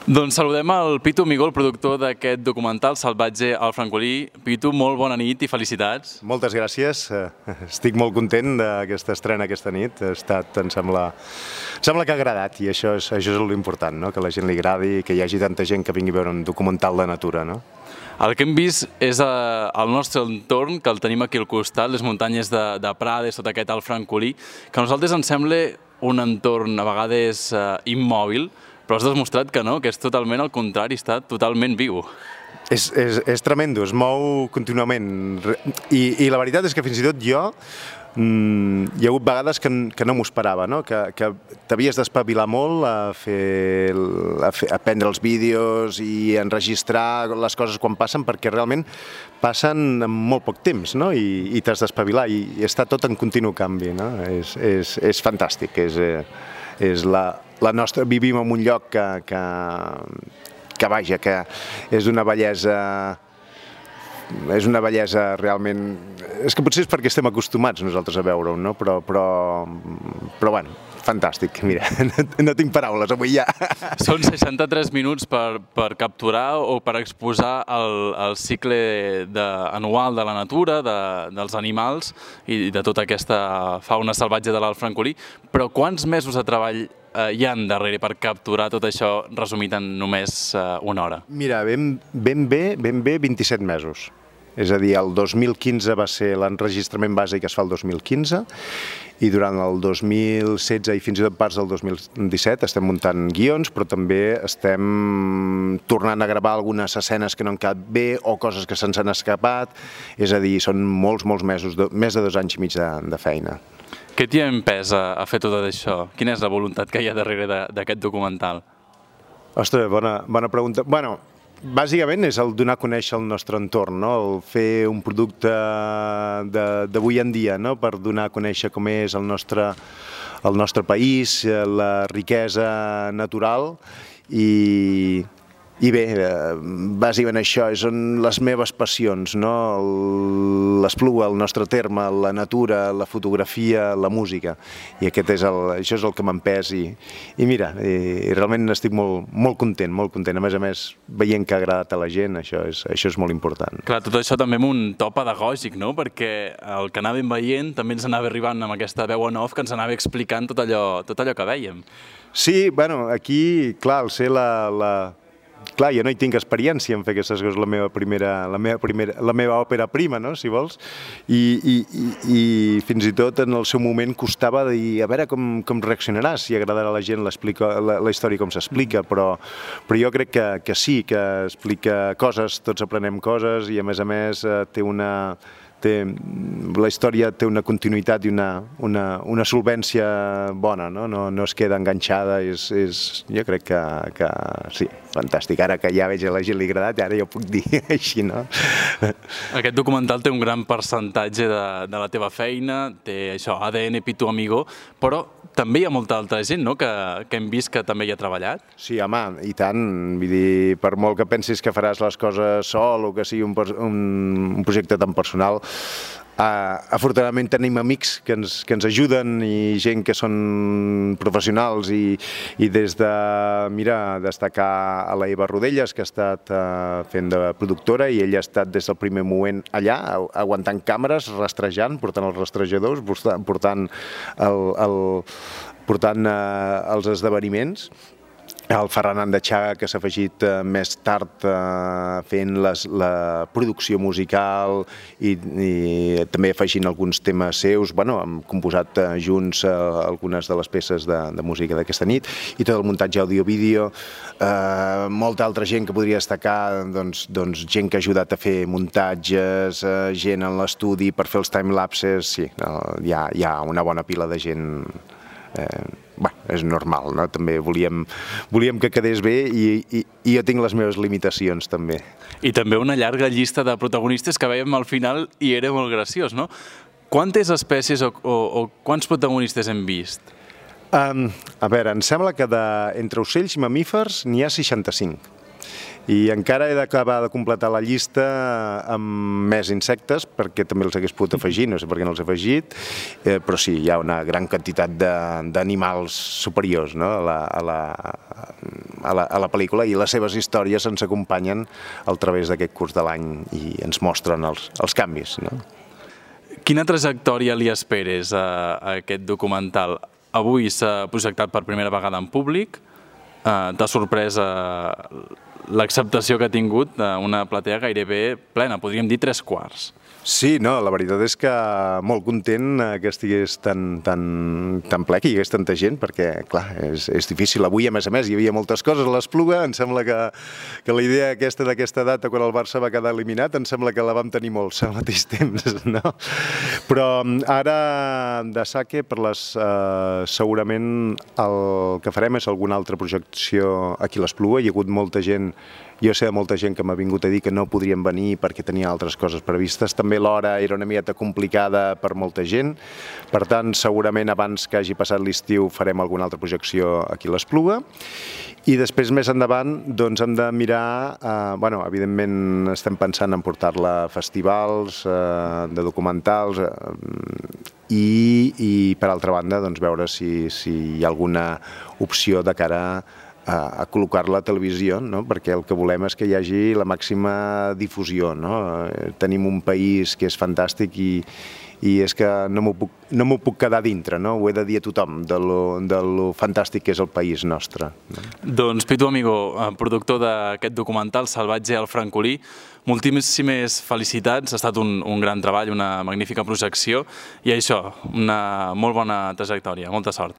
Doncs saludem el Pitu Amigó, el productor d'aquest documental Salvatge al francolí. Pitu, molt bona nit i felicitats. Moltes gràcies. Estic molt content d'aquesta estrena aquesta nit. Ha estat, em sembla que ha agradat i això és l'important, no? Que a la gent li agradi i que hi hagi tanta gent que vingui a veure un documental de natura. No? El que hem vist és el nostre entorn, que el tenim aquí al costat, les muntanyes de Prades, tot aquest alt francolí, que a nosaltres ens sembla un entorn a vegades immòbil, però has demostrat que no, que és totalment al contrari, està totalment viu. És tremendo, es mou contínuament i la veritat és que fins i tot jo hi ha hagut vegades que no m'ho esperava, no? Que t'havies d'espavilar molt a prendre els vídeos i enregistrar les coses quan passen, perquè realment passen en molt poc temps, no? I t'has d'espavilar i està tot en continu canvi, no? És fantàstic, vivim en un lloc que vaja, que és d'una bellesa realment... És que potser és perquè estem acostumats nosaltres a veure-ho, no? Però bueno, fantàstic, mira, no tinc paraules avui ja. Són 63 minuts per capturar o per exposar el cicle anual de la natura, dels animals i de tota aquesta fauna salvatge de l'alt francolí, però quants mesos de treball hi ha darrere per capturar tot això resumit en només una hora? Mira, ben bé 27 mesos. És a dir, el 2015 va ser l'enregistrament base que es fa el 2015 i durant el 2016 i fins i tot parts del 2017 estem muntant guions, però també estem tornant a gravar algunes escenes que no han quedat bé o coses que se'ns han escapat. És a dir, són molts mesos, més de 2 anys i mig de feina. Què t'hi ha empès a fer tot això? Quina és la voluntat que hi ha darrere d'aquest documental? Ostres, bona pregunta. Bueno, bàsicament és el donar a conèixer el nostre entorn, no? El fer un producte d'avui en dia, no? Per donar a conèixer com és el nostre país, la riquesa natural i bé, bàsicament això són les meves passions, no? L'Espluga, el nostre terme, la natura, la fotografia, la música. I això és el que m'ha empès i mira, realment estic molt content. A més, veient que ha agradat a la gent, això és molt important. Clar, tot això també amb un to pedagògic, no? Perquè el que anàvem veient també ens anava arribant amb aquesta veu en off que ens anava explicant tot allò que vèiem. Sí, bueno, aquí, clar, al ser Clar, jo no hi tinc experiència en fer aquestes coses, la meva òpera prima, no?, si vols, i fins i tot en el seu moment costava dir, a veure com reaccionarà, si agradarà a la gent la història com s'explica, però jo crec que sí, que explica coses, tots aprenem coses i a més la història té una continuïtat i una solvència bona, no es queda enganxada, jo crec que sí, fantàstic. Ara que ja veig a la gent li ha agradat, ara ja ho puc dir així, no? Aquest documental té un gran percentatge de la teva feina, té això, ADN Pitu Amigó, però també hi ha molta altra gent, no?, que hem vist que també hi ha treballat. Sí, home, i tant. Vull dir, per molt que pensis que faràs les coses sol o que sigui un projecte tan personal, afortunadament tenim amics que ens ajuden i gent que són professionals i des de, mira, destacar a la Eva Rodellas, que ha estat fent de productora i ella ha estat des del primer moment allà, aguantant càmeres, rastrejant, portant els rastrejadors, portant els esdeveniments. El Ferran Andachaga, que s'ha afegit més tard fent la producció musical i també afegint alguns temes seus. Bueno, hem composat junts algunes de les peces de música d'aquesta nit i tot el muntatge audio-vídeo. Molta altra gent que podria destacar, doncs gent que ha ajudat a fer muntatges, gent en l'estudi per fer els timelapses. Sí, hi ha una bona pila de gent. És normal, no? També volíem que quedés bé i jo tinc les meves limitacions també. I també una llarga llista de protagonistes que veiem al final i era molt graciós, no? Quantes espècies o quants protagonistes hem vist? A veure, em sembla que entre ocells i mamífers n'hi ha 65. I encara he d'acabar de completar la llista amb més insectes, perquè també els hagués pogut afegir, no sé per què no els he afegit, però sí, hi ha una gran quantitat d'animals superiors, no? a la pel·lícula, i les seves històries ens acompanyen al través d'aquest curs de l'any i ens mostren els canvis. No? Quina trajectòria li esperes a aquest documental? Avui s'ha projectat per primera vegada en públic. T'ha sorprès l'acceptació que ha tingut una platea gairebé plena, podríem dir 3/4. Sí, no, la veritat és que molt content que estigués tan ple, que hi hagués tanta gent, perquè, clar, és difícil. Avui, a més, hi havia moltes coses a l'Espluga. Em sembla que la idea d'aquesta data, quan el Barça va quedar eliminat, em sembla que la vam tenir molts al mateix temps, no? Però ara, de Sake, segurament el que farem és alguna altra projecció aquí a l'Espluga. Hi ha hagut molta gent, jo sé de molta gent que m'ha vingut a dir que no podrien venir perquè tenia altres coses previstes. També l'hora era una miqueta complicada per molta gent. Per tant, segurament abans que hagi passat l'estiu farem alguna altra projecció aquí a l'Espluga. I després, més endavant, doncs hem de mirar, evidentment estem pensant en portar-la a festivals, de documentals, i per altra banda, doncs, veure si hi ha alguna opció de cara a col·locar-la a televisió, no? Perquè el que volem és que hi hagi la màxima difusió, no? Tenim un país que és fantàstic i és que no m'ho puc quedar dintre, no? Ho he de dir a tothom, de lo fantàstic que és el país nostre. Doncs Pitu Amigo, productor d'aquest documental Salvatge al Francolí, moltíssimes felicitats, ha estat un gran treball, una magnífica projecció i això, una molt bona trajectòria, molta sort.